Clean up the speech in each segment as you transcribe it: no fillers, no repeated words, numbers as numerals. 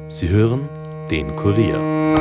Sie hören den Kurier.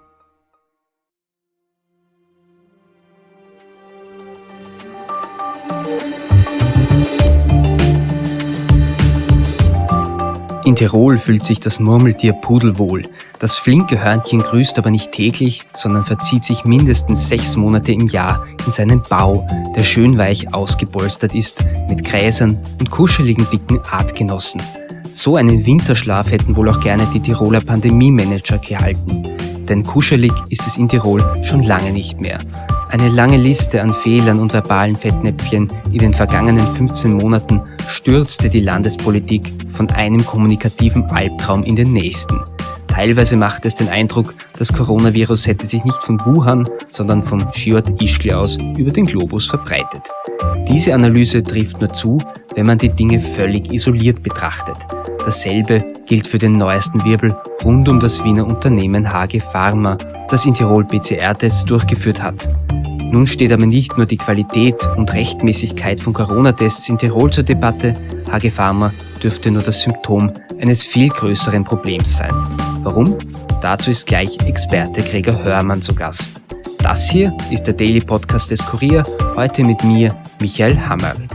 In Tirol fühlt sich das Murmeltier pudelwohl. Das flinke Hörnchen grüßt aber nicht täglich, sondern verzieht sich mindestens 6 Monate im Jahr in seinen Bau, der schön weich ausgepolstert ist, mit Gräsern und kuscheligen dicken Artgenossen. So einen Winterschlaf hätten wohl auch gerne die Tiroler Pandemie-Manager gehalten. Denn kuschelig ist es in Tirol schon lange nicht mehr. Eine lange Liste an Fehlern und verbalen Fettnäpfchen in den vergangenen 15 Monaten stürzte die Landespolitik von einem kommunikativen Albtraum in den nächsten. Teilweise macht es den Eindruck, das Coronavirus hätte sich nicht von Wuhan, sondern vom Chiort Ischgl aus über den Globus verbreitet. Diese Analyse trifft nur zu, wenn man die Dinge völlig isoliert betrachtet. Dasselbe gilt für den neuesten Wirbel rund um das Wiener Unternehmen HG Pharma, das in Tirol PCR-Tests durchgeführt hat. Nun steht aber nicht nur die Qualität und Rechtmäßigkeit von Corona-Tests in Tirol zur Debatte, HG Pharma dürfte nur das Symptom eines viel größeren Problems sein. Warum? Dazu ist gleich Experte Gregor Hörmann zu Gast. Das hier ist der Daily Podcast des Kurier, heute mit mir, Michael Hammerl.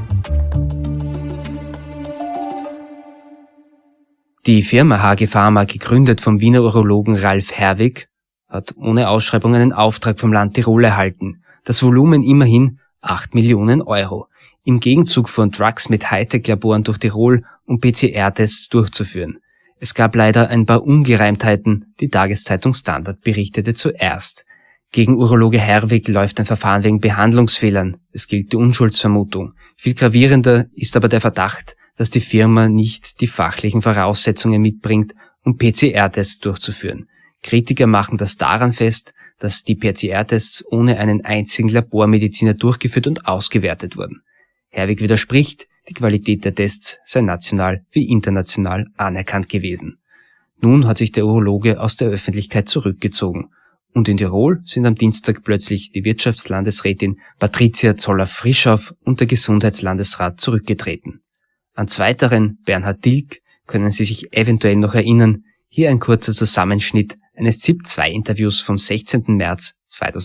Die Firma HG Pharma, gegründet vom Wiener Urologen Ralf Herwig, hat ohne Ausschreibung einen Auftrag vom Land Tirol erhalten. Das Volumen immerhin 8 Millionen Euro. Im Gegenzug von Drugs mit Hightech-Laboren durch Tirol, um PCR-Tests durchzuführen. Es gab leider ein paar Ungereimtheiten, die Tageszeitung Standard berichtete zuerst. Gegen Urologe Herwig läuft ein Verfahren wegen Behandlungsfehlern. Es gilt die Unschuldsvermutung. Viel gravierender ist aber der Verdacht, dass die Firma nicht die fachlichen Voraussetzungen mitbringt, um PCR-Tests durchzuführen. Kritiker machen das daran fest, dass die PCR-Tests ohne einen einzigen Labormediziner durchgeführt und ausgewertet wurden. Herwig widerspricht, die Qualität der Tests sei national wie international anerkannt gewesen. Nun hat sich der Urologe aus der Öffentlichkeit zurückgezogen. Und in Tirol sind am Dienstag plötzlich die Wirtschaftslandesrätin Patricia Zoller-Frischhoff und der Gesundheitslandesrat zurückgetreten. An zweiteren, Bernhard Tilg, können Sie sich eventuell noch erinnern. Hier ein kurzer Zusammenschnitt eines ZIP-2-Interviews vom 16. März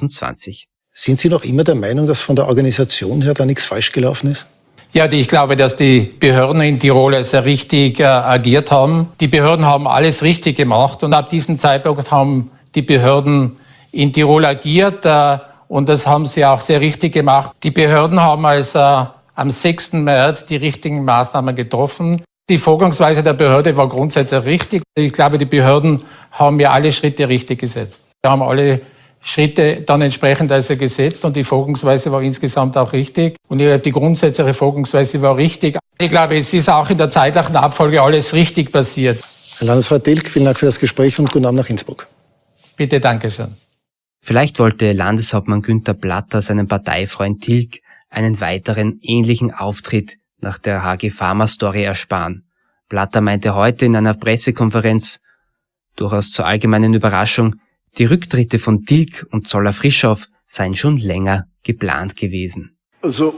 2020. Sind Sie noch immer der Meinung, dass von der Organisation her da nichts falsch gelaufen ist? Ja, ich glaube, dass die Behörden in Tirol sehr richtig agiert haben. Die Behörden haben alles richtig gemacht und ab diesem Zeitpunkt haben die Behörden in Tirol agiert und das haben sie auch sehr richtig gemacht. Die Behörden haben also am 6. März die richtigen Maßnahmen getroffen. Die Vorgangsweise der Behörde war grundsätzlich richtig. Ich glaube, die Behörden haben ja alle Schritte richtig gesetzt. Wir haben alle Schritte dann entsprechend also gesetzt und die Vorgangsweise war insgesamt auch richtig. Und die grundsätzliche Vorgangsweise war richtig. Ich glaube, es ist auch in der zeitlichen Abfolge alles richtig passiert. Herr Landesrat Tilg, vielen Dank für das Gespräch und guten Abend nach Innsbruck. Bitte, danke schön. Vielleicht wollte Landeshauptmann Günther Platter seinem Parteifreund Tilg einen weiteren ähnlichen Auftritt nach der HG Pharma-Story ersparen. Platter meinte heute in einer Pressekonferenz, durchaus zur allgemeinen Überraschung, die Rücktritte von Tilg und Zoller-Frischhoff seien schon länger geplant gewesen. Also,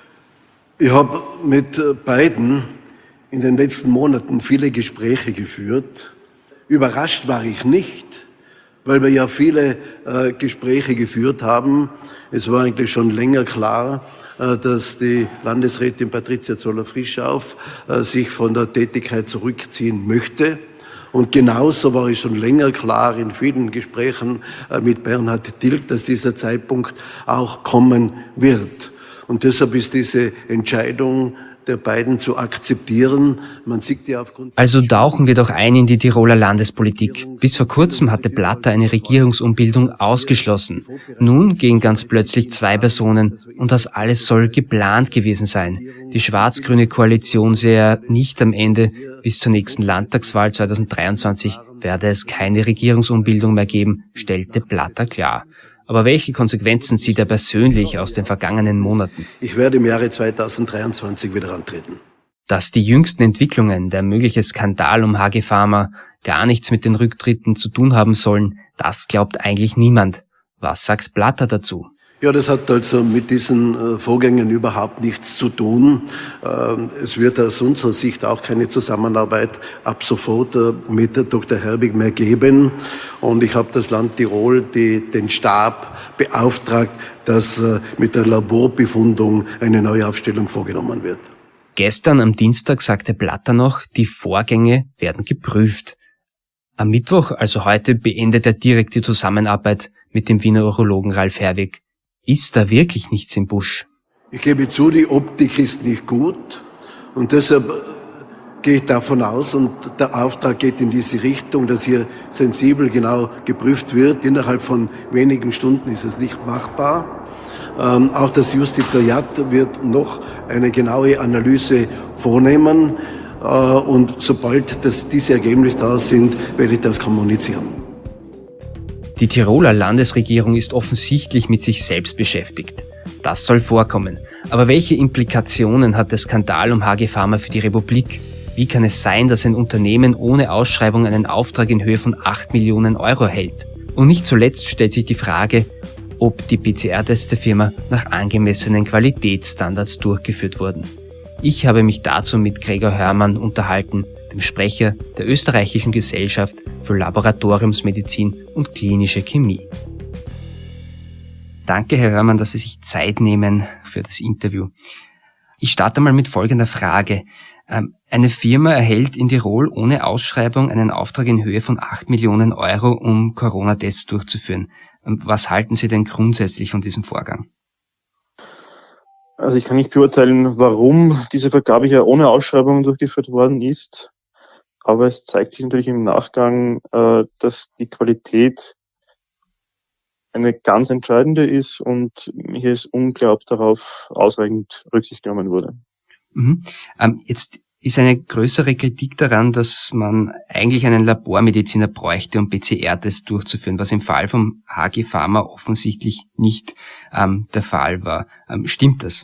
ich habe mit beiden in den letzten Monaten viele Gespräche geführt. Überrascht war ich nicht, weil wir ja viele Gespräche geführt haben. Es war eigentlich schon länger klar, dass die Landesrätin Patricia Zoller-Frischhoff sich von der Tätigkeit zurückziehen möchte. Und genauso war es schon länger klar in vielen Gesprächen mit Bernhard Tilg, dass dieser Zeitpunkt auch kommen wird. Und deshalb ist diese Entscheidung der beiden zu akzeptieren. Man sieht ja aufgrund. Also tauchen wir doch ein in die Tiroler Landespolitik. Bis vor kurzem hatte Platter eine Regierungsumbildung ausgeschlossen. Nun gehen ganz plötzlich 2 Personen und das alles soll geplant gewesen sein. Die schwarz-grüne Koalition sehe nicht am Ende. Bis zur nächsten Landtagswahl 2023 werde es keine Regierungsumbildung mehr geben, stellte Platter klar. Aber welche Konsequenzen zieht er persönlich aus den vergangenen Monaten? Ich werde im Jahre 2023 wieder antreten. Dass die jüngsten Entwicklungen, der mögliche Skandal um HG Pharma, gar nichts mit den Rücktritten zu tun haben sollen, das glaubt eigentlich niemand. Was sagt Platter dazu? Ja, das hat also mit diesen Vorgängen überhaupt nichts zu tun. Es wird aus unserer Sicht auch keine Zusammenarbeit ab sofort mit Dr. Herbig mehr geben. Und ich habe das Land Tirol, den Stab beauftragt, dass mit der Laborbefundung eine Neuaufstellung vorgenommen wird. Gestern am Dienstag sagte Blatter noch, die Vorgänge werden geprüft. Am Mittwoch, also heute, beendet er direkt die Zusammenarbeit mit dem Wiener Urologen Ralf Herwig. Ist da wirklich nichts im Busch? Ich gebe zu, die Optik ist nicht gut und deshalb gehe ich davon aus und der Auftrag geht in diese Richtung, dass hier sensibel genau geprüft wird. Innerhalb von wenigen Stunden ist es nicht machbar. Auch das Justizariat wird noch eine genaue Analyse vornehmen und sobald diese Ergebnisse da sind, werde ich das kommunizieren. Die Tiroler Landesregierung ist offensichtlich mit sich selbst beschäftigt. Das soll vorkommen. Aber welche Implikationen hat der Skandal um HG Pharma für die Republik? Wie kann es sein, dass ein Unternehmen ohne Ausschreibung einen Auftrag in Höhe von 8 Millionen Euro hält? Und nicht zuletzt stellt sich die Frage, ob die PCR-Tests der Firma nach angemessenen Qualitätsstandards durchgeführt wurden. Ich habe mich dazu mit Gregor Hörmann unterhalten, dem Sprecher der Österreichischen Gesellschaft für Laboratoriumsmedizin und klinische Chemie. Danke, Herr Hörmann, dass Sie sich Zeit nehmen für das Interview. Ich starte mal mit folgender Frage. Eine Firma erhält in Tirol ohne Ausschreibung einen Auftrag in Höhe von 8 Millionen Euro, um Corona-Tests durchzuführen. Was halten Sie denn grundsätzlich von diesem Vorgang? Also ich kann nicht beurteilen, warum diese Vergabe hier ohne Ausschreibung durchgeführt worden ist. Aber es zeigt sich natürlich im Nachgang, dass die Qualität eine ganz entscheidende ist und hier ist unklar, ob darauf ausreichend Rücksicht genommen wurde. Mhm. Jetzt ist eine größere Kritik daran, dass man eigentlich einen Labormediziner bräuchte, um PCR-Tests durchzuführen, was im Fall vom HG Pharma offensichtlich nicht der Fall war. Stimmt das?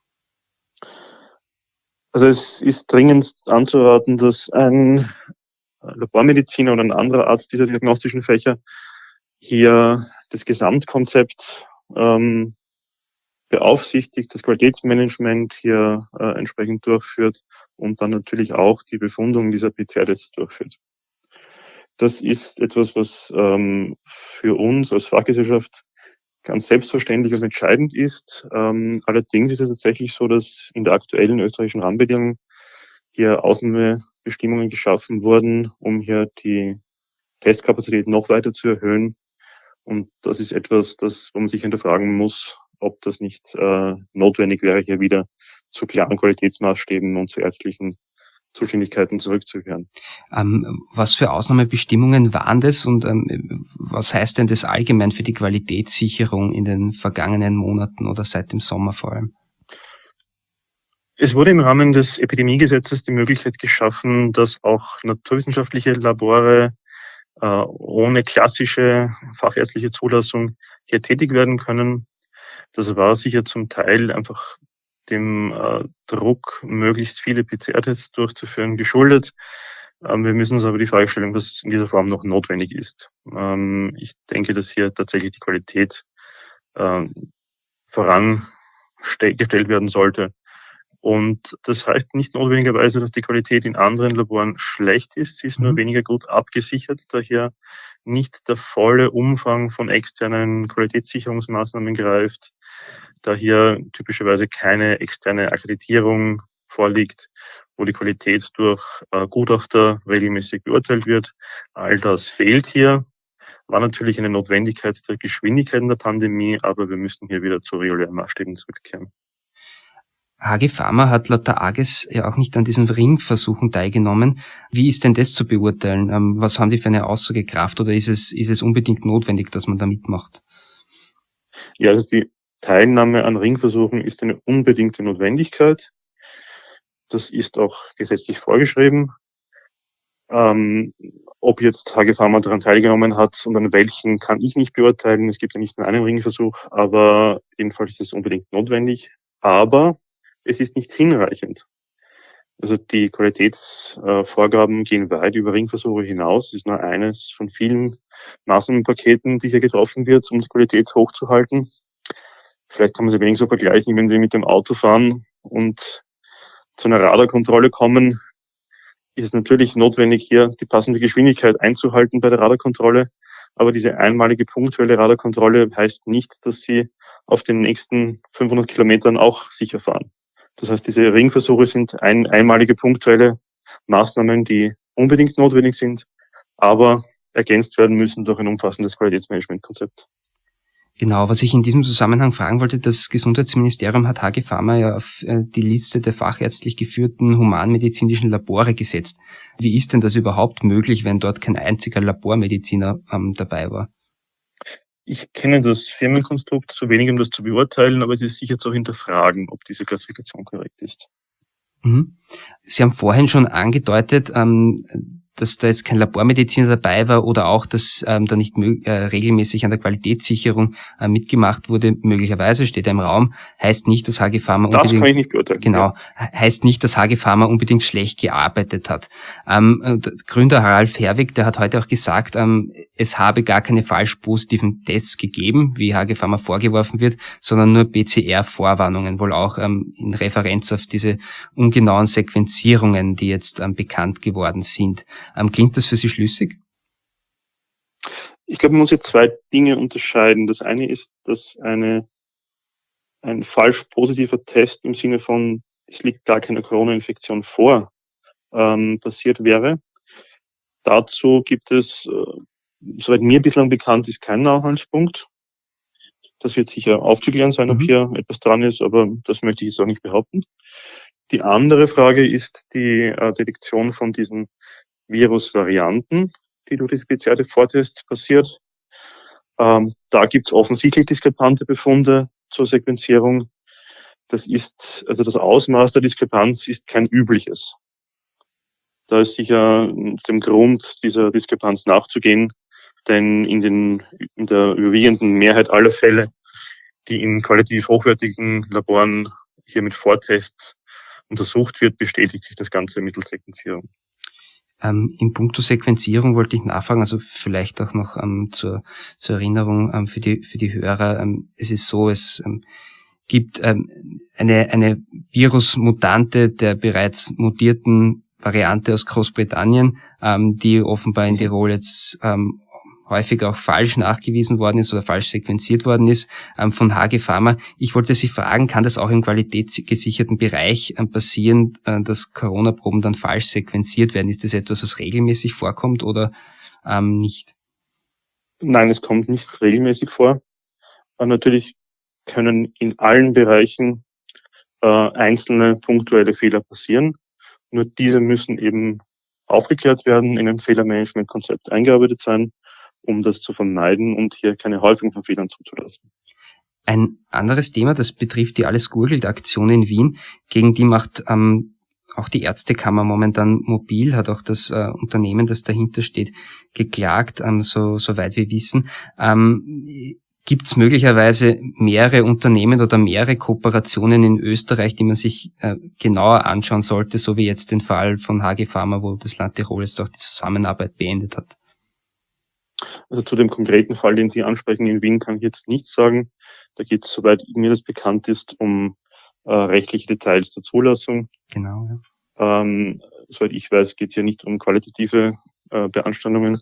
Also es ist dringend anzuraten, dass ein Labormediziner oder ein anderer Arzt dieser diagnostischen Fächer hier das Gesamtkonzept beaufsichtigt, das Qualitätsmanagement hier entsprechend durchführt und dann natürlich auch die Befundung dieser PCR-Tests durchführt. Das ist etwas, was für uns als Fachgesellschaft ganz selbstverständlich und entscheidend ist. Allerdings ist es tatsächlich so, dass in der aktuellen österreichischen Rahmenbedingungen hier Ausnahmebestimmungen geschaffen wurden, um hier die Testkapazität noch weiter zu erhöhen. Und das ist etwas, wo man sich hinterfragen muss, ob das nicht notwendig wäre, hier wieder zu klaren Qualitätsmaßstäben und zu ärztlichen Zuständigkeiten zurückzukehren. Was für Ausnahmebestimmungen waren das und was heißt denn das allgemein für die Qualitätssicherung in den vergangenen Monaten oder seit dem Sommer vor allem? Es wurde im Rahmen des Epidemiegesetzes die Möglichkeit geschaffen, dass auch naturwissenschaftliche Labore ohne klassische fachärztliche Zulassung hier tätig werden können. Das war sicher zum Teil einfach dem Druck, möglichst viele PCR-Tests durchzuführen, geschuldet. Wir müssen uns aber die Frage stellen, was in dieser Form noch notwendig ist. Ich denke, dass hier tatsächlich die Qualität vorangestellt werden sollte. Und das heißt nicht notwendigerweise, dass die Qualität in anderen Laboren schlecht ist. Sie ist nur weniger gut abgesichert, da hier nicht der volle Umfang von externen Qualitätssicherungsmaßnahmen greift, da hier typischerweise keine externe Akkreditierung vorliegt, wo die Qualität durch Gutachter regelmäßig beurteilt wird. All das fehlt hier. War natürlich eine Notwendigkeit der Geschwindigkeit in der Pandemie, aber wir müssten hier wieder zu regulären Maßstäben zurückkehren. HG Pharma hat laut der AGES ja auch nicht an diesen Ringversuchen teilgenommen. Wie ist denn das zu beurteilen? Was haben die für eine Aussagekraft oder ist es unbedingt notwendig, dass man da mitmacht? Ja, also die Teilnahme an Ringversuchen ist eine unbedingte Notwendigkeit. Das ist auch gesetzlich vorgeschrieben. Ob jetzt HG Pharma daran teilgenommen hat und an welchen, kann ich nicht beurteilen. Es gibt ja nicht nur einen Ringversuch, aber jedenfalls ist es unbedingt notwendig. Aber es ist nicht hinreichend. Also die Qualitätsvorgaben gehen weit über Ringversuche hinaus. Es ist nur eines von vielen Maßnahmenpaketen, die hier getroffen wird, um die Qualität hochzuhalten. Vielleicht kann man es ein wenig so vergleichen, wenn Sie mit dem Auto fahren und zu einer Radarkontrolle kommen, ist es natürlich notwendig, hier die passende Geschwindigkeit einzuhalten bei der Radarkontrolle. Aber diese einmalige punktuelle Radarkontrolle heißt nicht, dass Sie auf den nächsten 500 Kilometern auch sicher fahren. Das heißt, diese Ringversuche sind einmalige punktuelle Maßnahmen, die unbedingt notwendig sind, aber ergänzt werden müssen durch ein umfassendes Qualitätsmanagementkonzept. Genau, was ich in diesem Zusammenhang fragen wollte, das Gesundheitsministerium hat HG Pharma ja auf die Liste der fachärztlich geführten humanmedizinischen Labore gesetzt. Wie ist denn das überhaupt möglich, wenn dort kein einziger Labormediziner dabei war? Ich kenne das Firmenkonstrukt zu wenig, um das zu beurteilen, aber es ist sicher zu hinterfragen, ob diese Klassifikation korrekt ist. Sie haben vorhin schon angedeutet, dass da jetzt kein Labormediziner dabei war oder auch, dass da nicht regelmäßig an der Qualitätssicherung mitgemacht wurde, möglicherweise steht im Raum, heißt nicht, dass HG Pharma Das kann ich nicht beurteilen. Genau, heißt nicht, dass HG Pharma unbedingt schlecht gearbeitet hat. Gründer Ralf Herwig, der hat heute auch gesagt, es habe gar keine falsch positiven Tests gegeben, wie HG Pharma vorgeworfen wird, sondern nur PCR-Vorwarnungen, wohl auch in Referenz auf diese ungenauen Sequenzierungen, die jetzt bekannt geworden sind. Klingt das für Sie schlüssig? Ich glaube, man muss hier zwei Dinge unterscheiden. Das eine ist, dass ein falsch positiver Test im Sinne von, es liegt gar keine Corona-Infektion vor, passiert wäre. Dazu gibt es, soweit mir bislang bekannt ist, keinen Anhaltspunkt. Das wird sicher aufzuklären sein, ob hier etwas dran ist, aber das möchte ich jetzt auch nicht behaupten. Die andere Frage ist die Detektion von diesen Virusvarianten, die durch die spezielle Vortests passiert. Da gibt es offensichtlich diskrepante Befunde zur Sequenzierung. Das Ausmaß der Diskrepanz ist kein übliches. Da ist sicher dem Grund dieser Diskrepanz nachzugehen, denn in der überwiegenden Mehrheit aller Fälle, die in qualitativ hochwertigen Laboren hier mit Vortests untersucht wird, bestätigt sich das Ganze mittels Sequenzierung. In puncto Sequenzierung wollte ich nachfragen, also vielleicht auch noch zur Erinnerung für die Hörer. Es ist so, es gibt eine Virusmutante der bereits mutierten Variante aus Großbritannien, die offenbar in Tirol jetzt häufig auch falsch nachgewiesen worden ist oder falsch sequenziert worden ist von HG Pharma. Ich wollte Sie fragen, kann das auch im qualitätsgesicherten Bereich passieren, dass Corona-Proben dann falsch sequenziert werden? Ist das etwas, was regelmäßig vorkommt oder nicht? Nein, es kommt nicht regelmäßig vor. Natürlich können in allen Bereichen einzelne punktuelle Fehler passieren. Nur diese müssen eben aufgeklärt werden, in ein Fehlermanagementkonzept eingearbeitet sein, um das zu vermeiden und hier keine Häufung von Fehlern zuzulassen. Ein anderes Thema, das betrifft die Alles-Gurgelt-Aktion in Wien. Gegen die macht auch die Ärztekammer momentan mobil, hat auch das Unternehmen, das dahinter steht, geklagt, soweit wir wissen. Gibt es möglicherweise mehrere Unternehmen oder mehrere Kooperationen in Österreich, die man sich genauer anschauen sollte, so wie jetzt den Fall von HG Pharma, wo das Land Tirol jetzt auch die Zusammenarbeit beendet hat? Also zu dem konkreten Fall, den Sie ansprechen in Wien, kann ich jetzt nichts sagen. Da geht es, soweit mir das bekannt ist, um rechtliche Details der Zulassung. Genau. Ja. Soweit ich weiß, geht es hier nicht um qualitative Beanstandungen.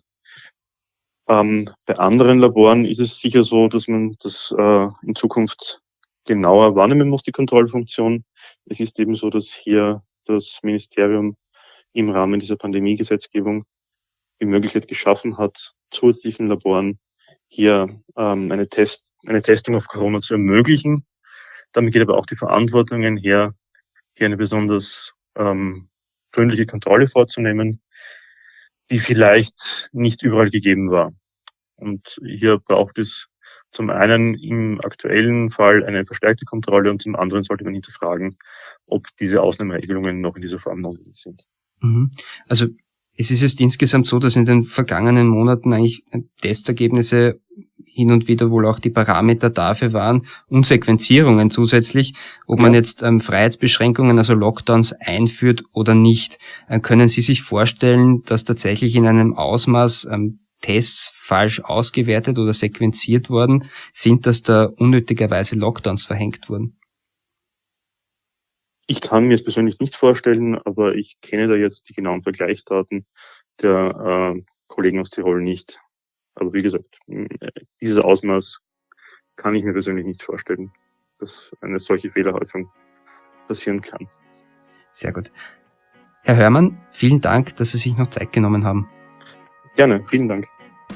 Bei anderen Laboren ist es sicher so, dass man das in Zukunft genauer wahrnehmen muss, die Kontrollfunktion. Es ist eben so, dass hier das Ministerium im Rahmen dieser Pandemiegesetzgebung die Möglichkeit geschaffen hat, zusätzlichen Laboren hier eine Testung auf Corona zu ermöglichen. Damit geht aber auch die Verantwortung her, hier eine besonders gründliche Kontrolle vorzunehmen, die vielleicht nicht überall gegeben war. Und hier braucht es zum einen im aktuellen Fall eine verstärkte Kontrolle und zum anderen sollte man hinterfragen, ob diese Ausnahmeregelungen noch in dieser Form notwendig sind. Also es ist jetzt insgesamt so, dass in den vergangenen Monaten eigentlich Testergebnisse hin und wieder wohl auch die Parameter dafür waren und Sequenzierungen zusätzlich, ob man jetzt Freiheitsbeschränkungen, also Lockdowns einführt oder nicht. Können Sie sich vorstellen, dass tatsächlich in einem Ausmaß Tests falsch ausgewertet oder sequenziert worden sind, dass da unnötigerweise Lockdowns verhängt wurden? Ich kann mir es persönlich nicht vorstellen, aber ich kenne da jetzt die genauen Vergleichsdaten der Kollegen aus Tirol nicht. Aber wie gesagt, dieses Ausmaß kann ich mir persönlich nicht vorstellen, dass eine solche Fehlerhäufung passieren kann. Sehr gut. Herr Hörmann, vielen Dank, dass Sie sich noch Zeit genommen haben. Gerne, vielen Dank.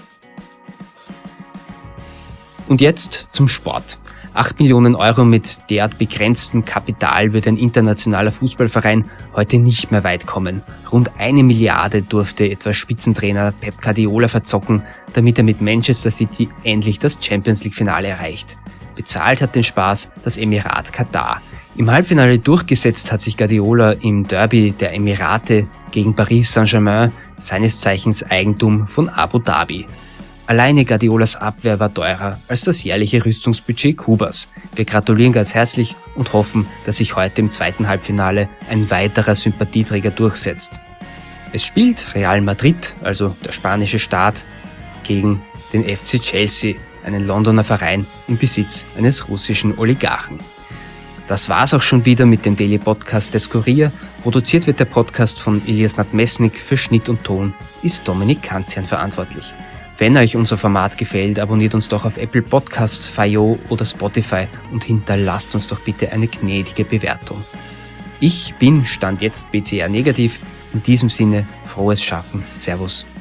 Und jetzt zum Sport. 8 Millionen Euro mit derart begrenztem Kapital wird ein internationaler Fußballverein heute nicht mehr weit kommen. Rund 1 Milliarde durfte etwa Spitzentrainer Pep Guardiola verzocken, damit er mit Manchester City endlich das Champions-League-Finale erreicht. Bezahlt hat den Spaß das Emirat Katar. Im Halbfinale durchgesetzt hat sich Guardiola im Derby der Emirate gegen Paris Saint-Germain, seines Zeichens Eigentum von Abu Dhabi. Alleine Guardiolas Abwehr war teurer als das jährliche Rüstungsbudget Kubas. Wir gratulieren ganz herzlich und hoffen, dass sich heute im zweiten Halbfinale ein weiterer Sympathieträger durchsetzt. Es spielt Real Madrid, also der spanische Staat, gegen den FC Chelsea, einen Londoner Verein im Besitz eines russischen Oligarchen. Das war's auch schon wieder mit dem Daily Podcast des Kurier. Produziert wird der Podcast von Elias Nadmesnik, für Schnitt und Ton ist Dominik Kanzian verantwortlich. Wenn euch unser Format gefällt, abonniert uns doch auf Apple Podcasts, FYO oder Spotify und hinterlasst uns doch bitte eine gnädige Bewertung. Ich bin Stand jetzt PCR negativ. In diesem Sinne, frohes Schaffen. Servus.